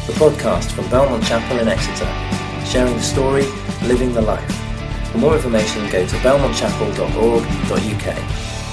the podcast from Belmont Chapel in Exeter, sharing the story, living the life. For more information, go to belmontchapel.org.uk.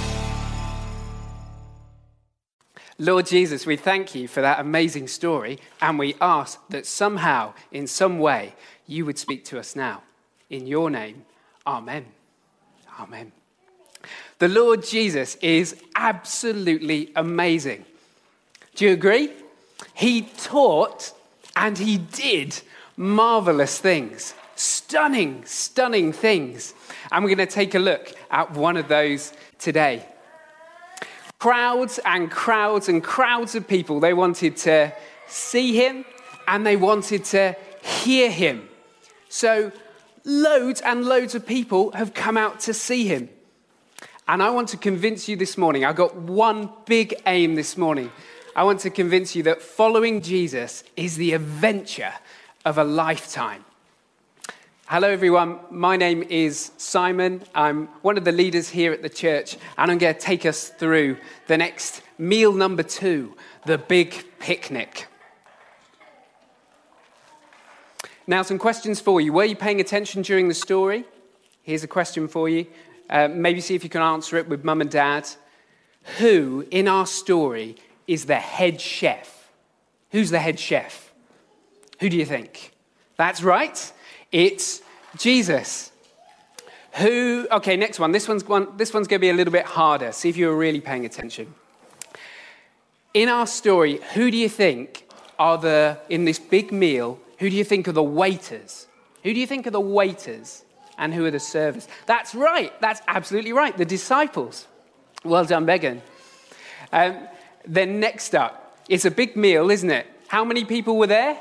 Lord Jesus, we thank you for that amazing story, and we ask that somehow, in some way, you would speak to us now. In your name, amen. Amen. The Lord Jesus is absolutely amazing. Do you agree? He taught and he did marvelous things, stunning things. And we're going to take a look at one of those today. Crowds and crowds and crowds of people, they wanted to see him and they wanted to hear him. So loads and loads of people have come out to see him. And I want to convince you this morning, I've got one big aim this morning. I want to convince you that following Jesus is the adventure of a lifetime. Hello everyone, my name is Simon. I'm one of the leaders here at the church, and I'm going to take us through the next meal number 2, the big picnic. Now, some questions for you. Were you paying attention during the story? Here's a question for you. Maybe see if you can answer it with mum and dad. Who in our story is the head chef? Who's the head chef? Who do you think? That's right. It's Jesus. Who? Okay, next one. This one's going to be a little bit harder. See if you were really paying attention. In our story, who do you think are in this big meal, who do you think are the waiters? Who do you think are the waiters? And who are the servers? That's right. That's absolutely right. The disciples. Well done, Megan. Then next up, it's a big meal, isn't it? How many people were there?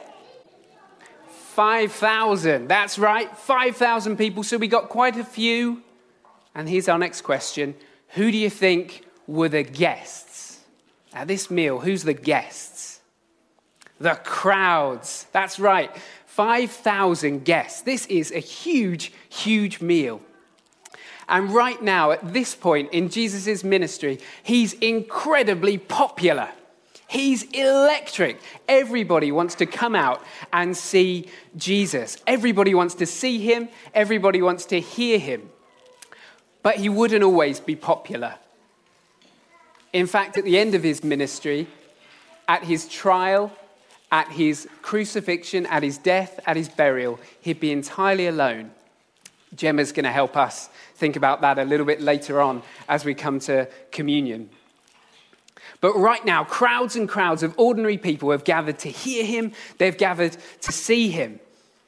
5,000. That's right. 5,000 people. So we got quite a few. And here's our next question. Who do you think were the guests? At this meal, who's the guests? The crowds. That's right. 5,000 guests. This is a huge, huge meal. And right now, at this point in Jesus' ministry, he's incredibly popular. He's electric. Everybody wants to come out and see Jesus. Everybody wants to see him. Everybody wants to hear him. But he wouldn't always be popular. In fact, at the end of his ministry, at his trial, at his crucifixion, at his death, at his burial, he'd be entirely alone. Gemma's going to help us think about that a little bit later on as we come to communion. But right now, crowds and crowds of ordinary people have gathered to hear him. They've gathered to see him.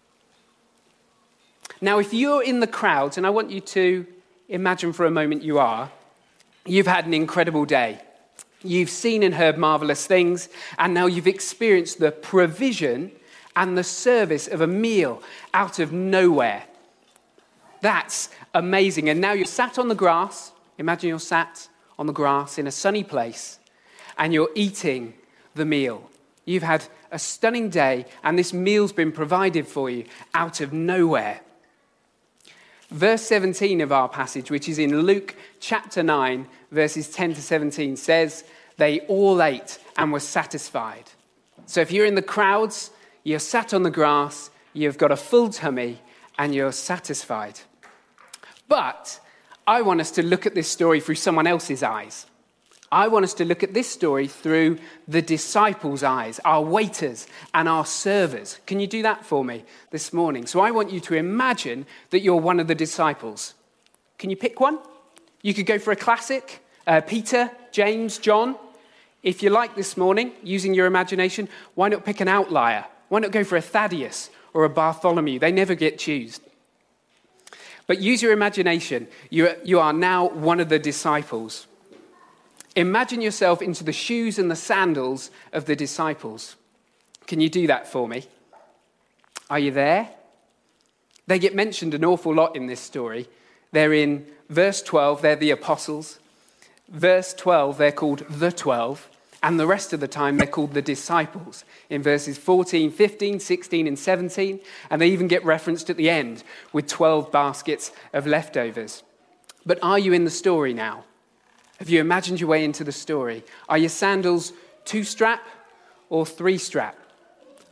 Now, if you're in the crowds, and I want you to imagine for a moment you've had an incredible day. You've seen and heard marvelous things, and now you've experienced the provision and the service of a meal out of nowhere. That's amazing. And now you're sat on the grass. Imagine you're sat on the grass in a sunny place, and you're eating the meal. You've had a stunning day, and this meal's been provided for you out of nowhere. Verse 17 of our passage, which is in Luke chapter 9, verses 10 to 17, says, they all ate and were satisfied. So if you're in the crowds, you're sat on the grass, you've got a full tummy, and you're satisfied. But I want us to look at this story through someone else's eyes. I want us to look at this story through the disciples' eyes, our waiters and our servers. Can you do that for me this morning? So I want you to imagine that you're one of the disciples. Can you pick one? You could go for a classic, Peter, James, John. If you like this morning, using your imagination, why not pick an outlier? Why not go for a Thaddeus or a Bartholomew? They never get chosen. But use your imagination. You are now one of the disciples. Imagine yourself into the shoes and the sandals of the disciples. Can you do that for me? Are you there? They get mentioned an awful lot in this story. They're in verse 12, they're the apostles. Verse 12, they're called the 12. And the rest of the time, they're called the disciples in verses 14, 15, 16, and 17. And they even get referenced at the end with 12 baskets of leftovers. But are you in the story now? Have you imagined your way into the story? Are your sandals 2-strap or 3-strap?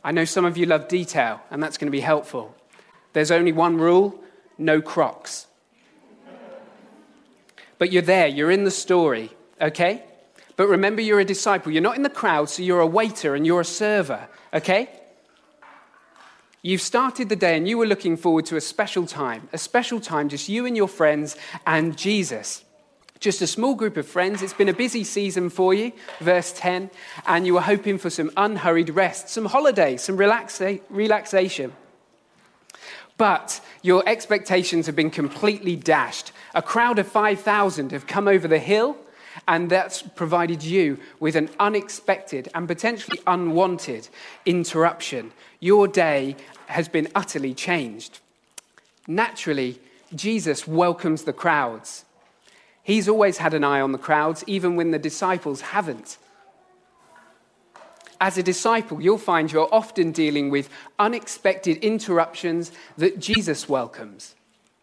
I know some of you love detail, and that's going to be helpful. There's only one rule: no Crocs. But you're there, you're in the story, okay? But remember, you're a disciple. You're not in the crowd, so you're a waiter and you're a server, okay? You've started the day and you were looking forward to a special time, just you and your friends and Jesus. Just a small group of friends. It's been a busy season for you, verse 10, and you were hoping for some unhurried rest, some holiday, some relaxation. But your expectations have been completely dashed. A crowd of 5,000 have come over the hill, and that's provided you with an unexpected and potentially unwanted interruption. Your day has been utterly changed. Naturally, Jesus welcomes the crowds. He's always had an eye on the crowds, even when the disciples haven't. As a disciple, you'll find you're often dealing with unexpected interruptions that Jesus welcomes.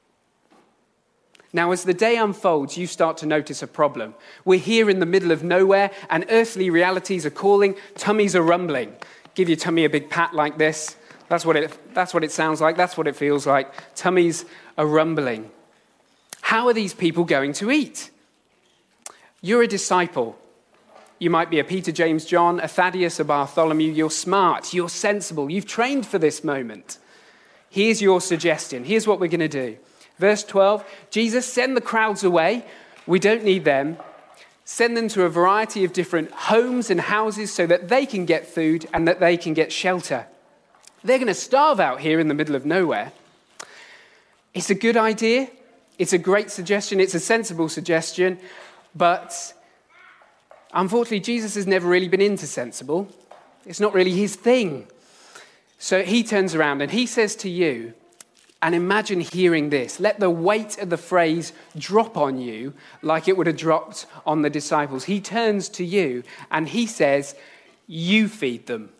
Now, as the day unfolds, you start to notice a problem. We're here in the middle of nowhere, and earthly realities are calling. Tummies are rumbling. Give your tummy a big pat like this. That's what it sounds like. That's what it feels like. Tummies are rumbling. How are these people going to eat? You're a disciple. You might be a Peter, James, John, a Thaddeus, a Bartholomew. You're smart. You're sensible. You've trained for this moment. Here's your suggestion. Here's what we're going to do. Verse 12, Jesus, send the crowds away. We don't need them. Send them to a variety of different homes and houses so that they can get food and that they can get shelter. They're going to starve out here in the middle of nowhere. It's a good idea. It's a great suggestion. It's a sensible suggestion. But unfortunately, Jesus has never really been into sensible. It's not really his thing. So he turns around and he says to you, and imagine hearing this. Let the weight of the phrase drop on you like it would have dropped on the disciples. He turns to you and he says, you feed them.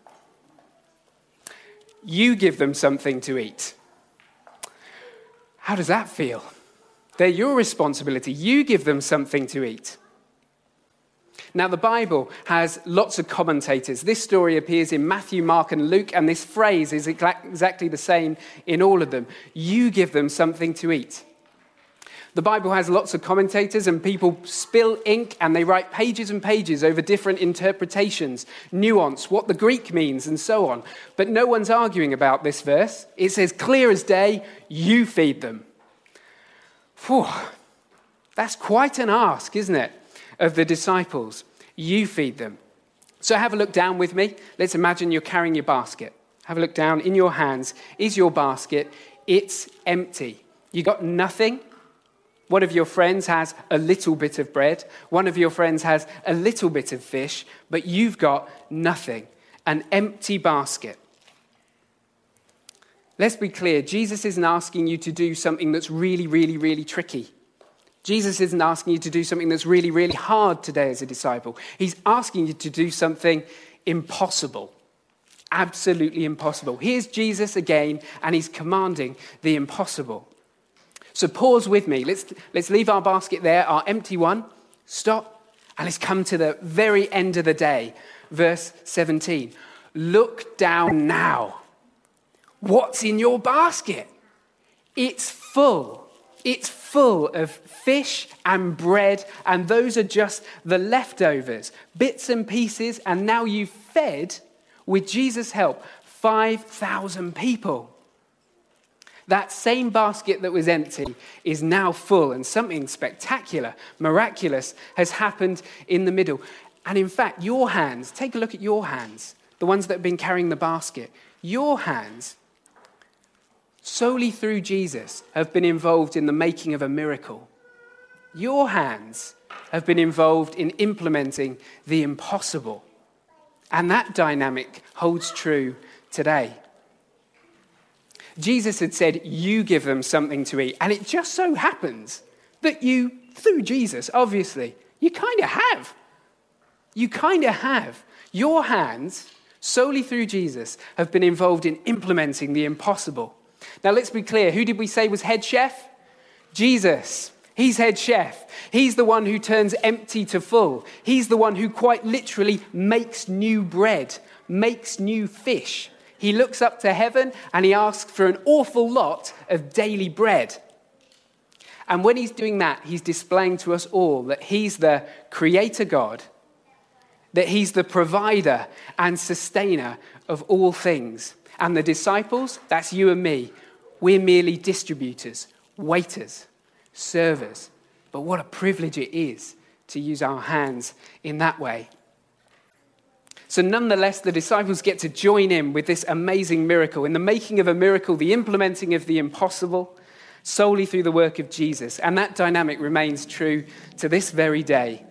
You give them something to eat. How does that feel? They're your responsibility. You give them something to eat. Now, the Bible has lots of commentators. This story appears in Matthew, Mark, and Luke, and this phrase is exactly the same in all of them. You give them something to eat. The Bible has lots of commentators, and people spill ink, and they write pages and pages over different interpretations, nuance, what the Greek means, and so on. But no one's arguing about this verse. It says, clear as day, you feed them. Phew, that's quite an ask, isn't it? Of the disciples, you feed them. So have a look down with me. Let's imagine you're carrying your basket. Have a look down in your hands. Is your basket? It's empty. You got nothing. One of your friends has a little bit of bread. One of your friends has a little bit of fish, but you've got nothing. An empty basket. Let's be clear. Jesus isn't asking you to do something that's really, really, really tricky. Jesus isn't asking you to do something that's really, really hard today as a disciple. He's asking you to do something impossible. Absolutely impossible. Here's Jesus again, and he's commanding the impossible. So pause with me. Let's leave our basket there, our empty one. Stop, and let's come to the very end of the day. Verse 17. Look down now. What's in your basket? It's full. It's full of fish and bread, and those are just the leftovers, bits and pieces, and now you've fed, with Jesus' help, 5,000 people. That same basket that was empty is now full, and something spectacular, miraculous, has happened in the middle. And in fact, your hands, take a look at your hands, the ones that have been carrying the basket. Your hands, solely through Jesus, have been involved in the making of a miracle. Your hands have been involved in implementing the impossible. And that dynamic holds true today. Jesus had said, you give them something to eat. And it just so happens that you, through Jesus, obviously, you kind of have. You kind of have. Your hands, solely through Jesus, have been involved in implementing the impossible. Now, let's be clear. Who did we say was head chef? Jesus. He's head chef. He's the one who turns empty to full. He's the one who quite literally makes new bread, makes new fish. He looks up to heaven and he asks for an awful lot of daily bread. And when he's doing that, he's displaying to us all that he's the creator God, that he's the provider and sustainer of all things. And the disciples, that's you and me, we're merely distributors, waiters, servers. But what a privilege it is to use our hands in that way. So nonetheless, the disciples get to join in with this amazing miracle, in the making of a miracle, the implementing of the impossible, solely through the work of Jesus. And that dynamic remains true to this very day.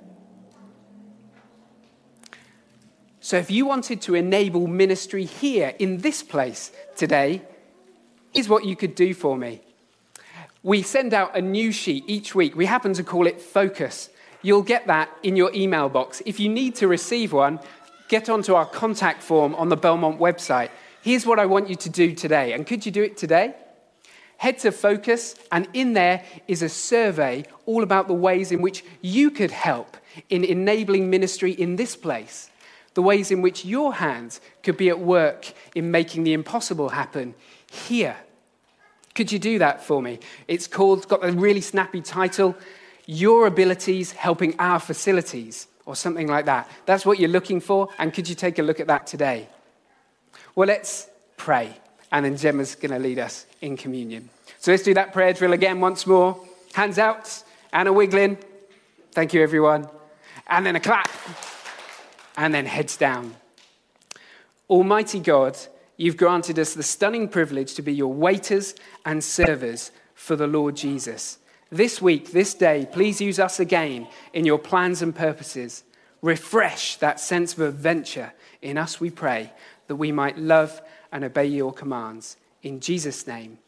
So if you wanted to enable ministry here in this place today, here's what you could do for me. We send out a news sheet each week. We happen to call it Focus. You'll get that in your email box. If you need to receive one, get onto our contact form on the Belmont website. Here's what I want you to do today. And could you do it today? Head to Focus, and in there is a survey all about the ways in which you could help in enabling ministry in this place, the ways in which your hands could be at work in making the impossible happen here. Could you do that for me? It's got a really snappy title, Your Abilities Helping Our Facilities, or something like that. That's what you're looking for, and could you take a look at that today? Well, let's pray, and then Gemma's going to lead us in communion. So let's do that prayer drill again once more. Hands out, and a wiggling. Thank you, everyone. And then a clap, and then heads down. Almighty God, you've granted us the stunning privilege to be your waiters and servers for the Lord Jesus. This week, this day, please use us again in your plans and purposes. Refresh that sense of adventure in us, we pray, that we might love and obey your commands. In Jesus' name,